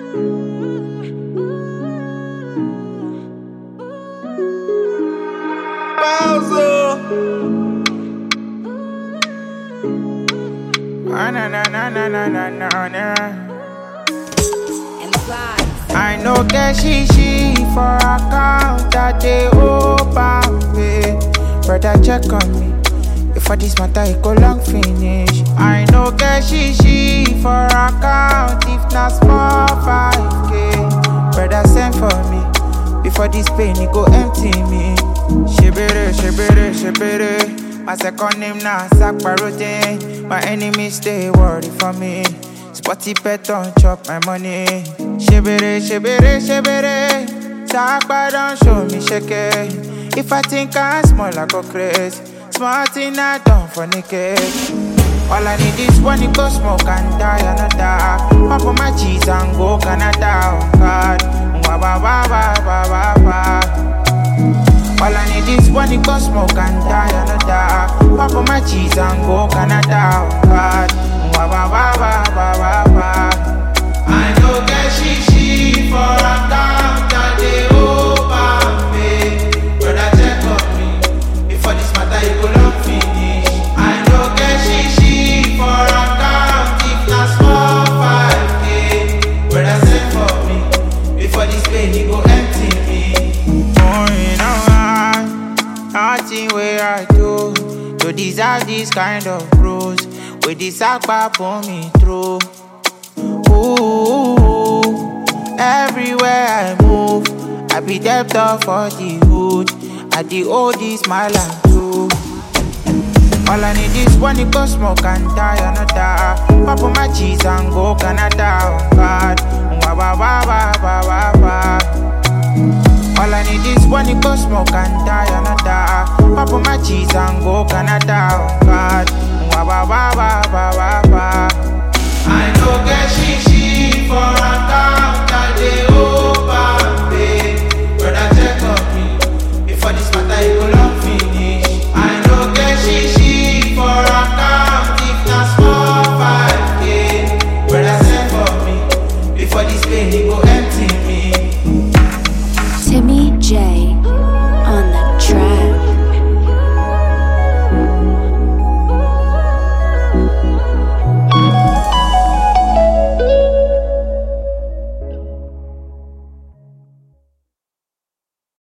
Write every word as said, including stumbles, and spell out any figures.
Na na na na na na na na na. I know get she she for account that they open pay. Brother check on me. If for this matter it go long finish. I know get she she for account if not small five k. Brother send for me. Before this pain it go empty me. Shibere shibere shibere. My second name now Sakparote. My enemies stay worried for me. Spotty pet don't chop my money. Shibere, shibere, shibere. Sakpa don't show me shake. If I think I'm small, I go crazy. Smart thing I don't fornicate. All I need is one, it go smoke and die another. Pop on my cheese and go Canada. Oh God, wa wa wa wa wa wa wa. All I need is one, it go smoke and die another. Pop on my cheese and go Canada. Oh God, wa wa wa wa wa wa wa. I know get she she for account that they open me. Brother check on me. Before this matter it go long finish. I know get she she for account if not small five k. Brother send for me. Before this pain it go empty me. Oh, you know I, nothing where I do to deserve this kind of bruise. With this akba pull me through. Ooh, everywhere I move, I be debtor for the hood. I the oldest smile and true. All I need is one, it go smoke and die another. Pop on my cheese and go Canada. Oh God, wa wa wa wa wa wa wa. All I need is one, it go smoke and die another. Pop on my cheese and go Canada. Oh God, wa wa wa wa.